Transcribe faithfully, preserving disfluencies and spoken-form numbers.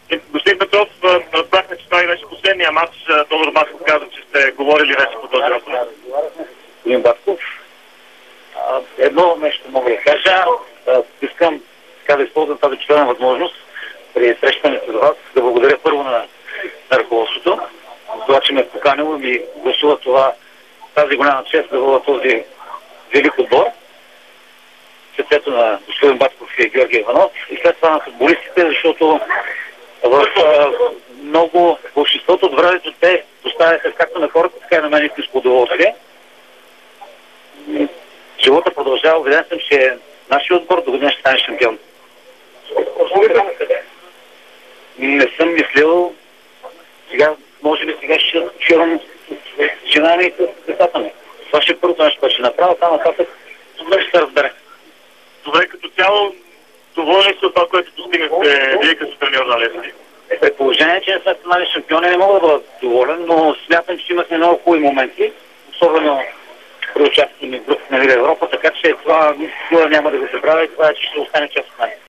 Господин Петров, разбрахме, че това и беше последния матч. Тодор Басков каза, че сте говорили вече по този въпрос. Господин Басков, едно нещо мога да кажа. Искам така да използвам тази чудесна възможност при срещането с вас да благодаря първо на, на ръководството, за това, че ме е поканило и ми гласува това, тази голяма чест да бъда този велик отбор. Сърцето на господин Басков и Георги Иванов и след това на футболистите, защото в а, много в обществото от времето те поставяха както на хората, така и на мен истинско удоволствие. Живота продължава, убеден съм, че нашия отбор до година ще стане шампион. Не съм мислил, сега, може би сега ще чувам с жена ми и с децата ми. Това ще е първото нещо, което ще направя, там нататък добре ще се разбере. Добре, като цяло, доволни са от това, което постигнахте вие като треньор на Левски? При положение, че не сме станали шампиони, не мога да бъда доволен, но смятам, че имахме много хубави моменти, особено при участието ми в групата на Лига Европа, така че това никога няма да го забравя и това е, че ще остане част от мен.